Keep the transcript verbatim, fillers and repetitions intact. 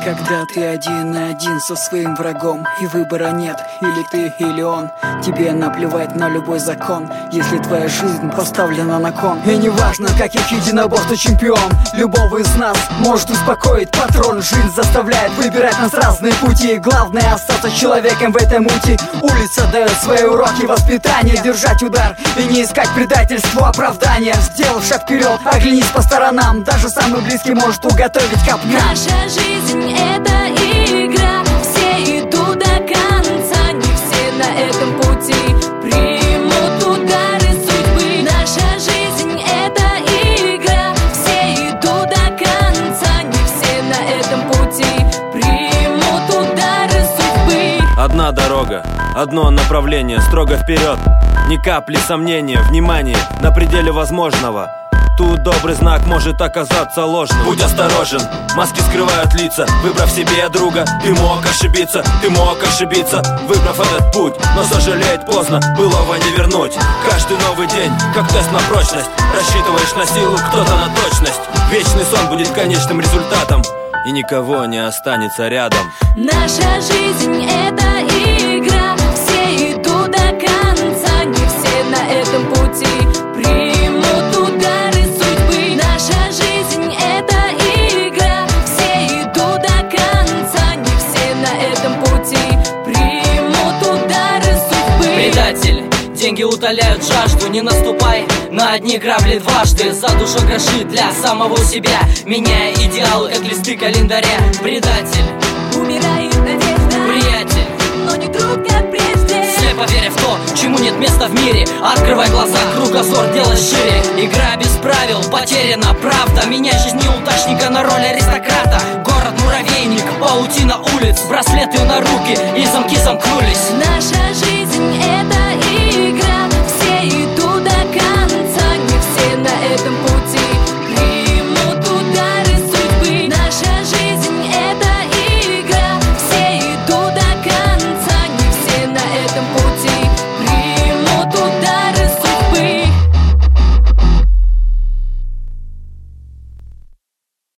Когда ты один на один со своим врагом, и выбора нет, или ты, или он, тебе наплевать на любой закон, если твоя жизнь поставлена на кон. И неважно, каких единоборств ты чемпион, любого из нас может успокоить патрон. Жизнь заставляет выбирать нас разные пути, главное остаться человеком в этой мути. Улица дает свои уроки воспитания, держать удар и не искать предательству оправдания. Сделав шаг вперед, оглянись по сторонам, даже самый близкий может уготовить капкан. Наша жизнь — это игра, все идут до конца, не все на этом пути примут удары судьбы. Наша жизнь — это игра, все идут до конца, не все на этом пути примут удары судьбы. Одна дорога, одно направление, строго вперед, ни капли сомнения, внимание на пределе возможного. Тут добрый знак может оказаться ложным. Будь осторожен, маски скрывают лица. Выбрав себе друга, ты мог ошибиться. Ты мог ошибиться, выбрав этот путь. Но сожалеть поздно, былого не вернуть. Каждый новый день, как тест на прочность. Рассчитываешь на силу, кто-то на точность. Вечный сон будет конечным результатом, и никого не останется рядом. Наша жизнь — это игра, все идут до конца, не все на этом пути примут удары судьбы. Наша жизнь — это игра, все идут до конца, не все на этом пути примут удары судьбы. Предатель, деньги утоляют жажду, не наступай на одни грабли дважды. За душу гроши для самого себя, меняя идеалы, как листы календаря. Предатель, умирает надежда, приятель, но не друг, как прежде. Слепо веря в то, чему нет места в мире, открывай глаза, кругозор делай шире. Игра без правил, потеряна правда. Меняй жизнь неудачника на роль аристократа. Город муравейник, паутина улиц, браслеты на руки и замки замкнулись. Наша